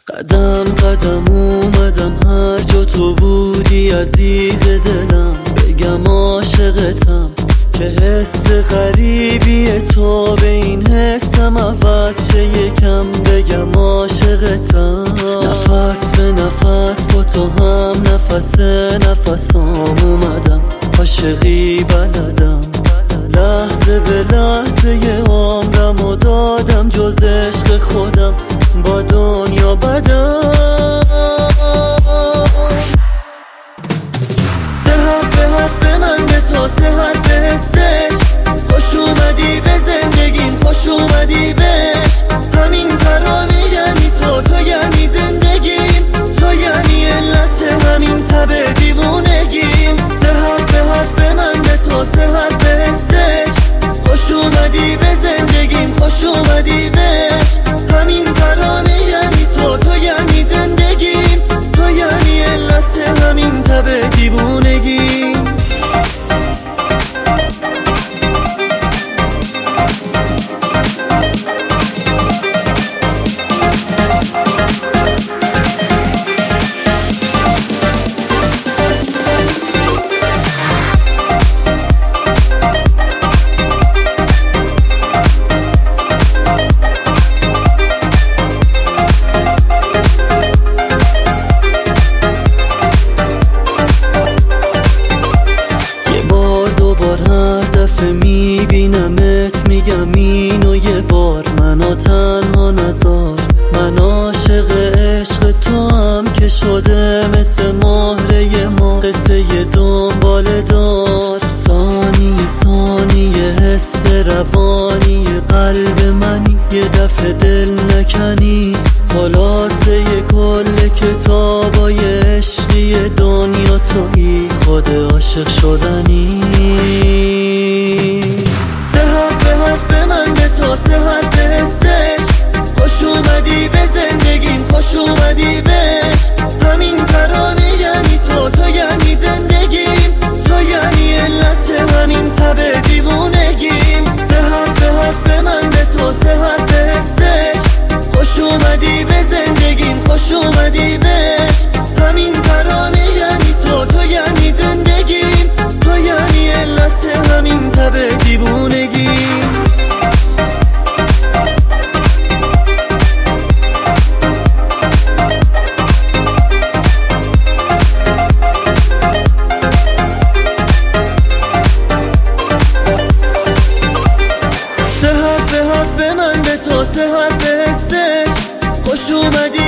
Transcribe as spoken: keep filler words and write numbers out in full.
قدم قدم اومدم هر جا تو بودی عزیز دلم، بگم عاشقتم که حس غریبیه تو به این حسم عوض شه یکم، بگم عاشقتم. نفس به نفس با تو هم نفس نفسام اومدم، عاشقی بلدم، لحظه به لحظه یه عمرم و دادم جز عشق خودم با دنیا بدم. سه حرف به حرف من به تو، سه حرف حسش، خوش اومدی به زندگیم، خوش اومدی بهش. همین ترانه یعنی تو، تو یعنی زندگیم، تو یعنی علت همین تب دیوونگیم. سه حرف به حرف من به تو، سه حرف حسش، خوش اومدی به زندگیم، خوش اومدی بهش. همین ترانه یعنی تو، تو یعنی زندگیم، تو یعنی علت همین تب دیوونگیم. میبینمت میگم اینو یه بار، منو تنها نذار، من عاشق عشق تو هم که شده مثل مهره ما، قصه دنبال دار. ثانیه ثانیه حس روانی قلب منی، یه دفعه دل نکنی، خلاصه کل کتابای عشقی دنیا تویی، خود عاشق شدنی. سه حرف به من به تو، سه حرف حسش، خوش اومدی به زندگیم، خوش اومدی بهش. همین ترانه یعنی تو، تو یعنی زندگیم، تو یعنی علت همین تب دیوونگیم. سه حرف حرف من به تو، سه حرف حسش، خوش اومدی به زندگیم، خوش اومدی بهش. همین ترانه یعنی تو، تو یعنی زندگیم، تو یعنی علت همین تب دیوونگیم. سه حرف به من به تو، سه حرف حسش، خوش اومدی